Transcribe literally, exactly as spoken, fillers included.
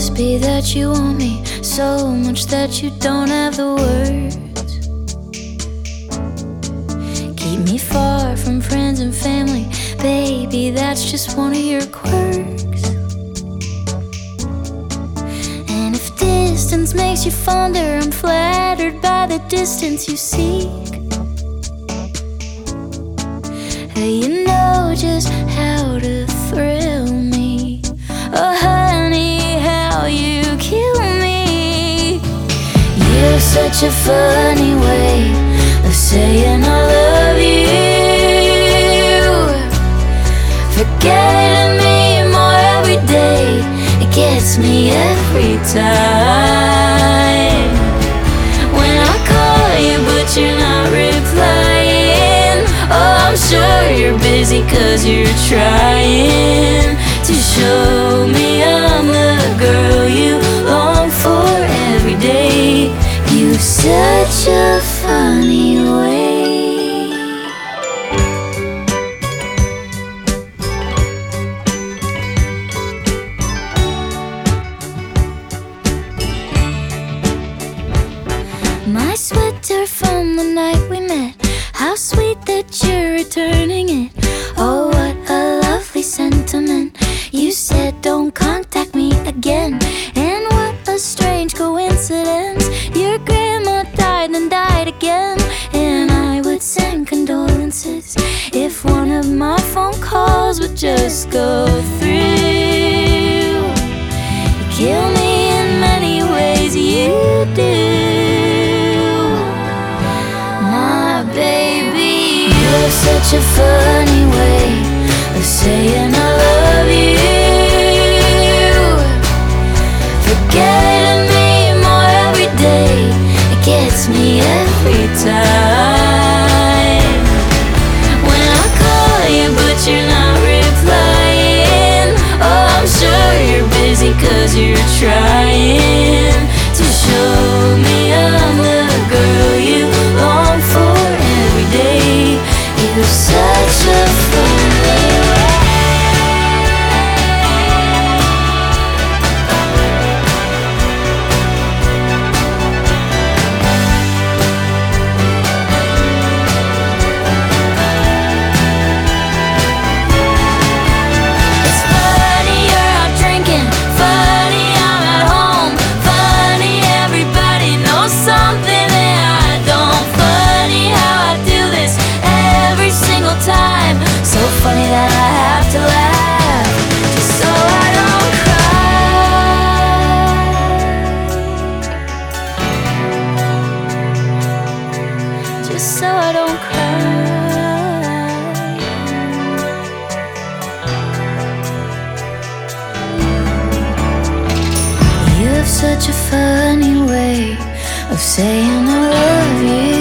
must be that you want me so much that you don't have the words. Keep me far from friends and family, baby, that's just one of your quirks. And if distance makes you fonder, I'm flattered by the distance you seek. You know just how to thrill me. Oh honey, how you kill me. You have such a funny way of saying I love you. Forgetting me more every day, it gets me every time. When I call you but you're not replying, oh I'm sure you're busy cause you're trying to show me I'm the girl you long for every day. You've such a funny way. My sweater from the night we met, how sweet that you're returning it. Oh, what a lovely sentiment. You said don't contact me again. And what a strange coincidence, your grandma died and died again. And I would send condolences if one of my phone calls would just go through. You kill me in many ways, you do. Such a funny way of saying I love you. Forgetting me more every day, it gets me every time. When I call you but you're not replying, oh I'm sure you're busy cause you're trying to show me I'm the girl you long for every day. You're such a funny It's funny you're out drinking, funny I'm at home, funny everybody knows something that I don't, funny how I do this every single time, so funny that I have to laugh just so I don't cry, just so I don't cry. You have such a funny way of saying I love you.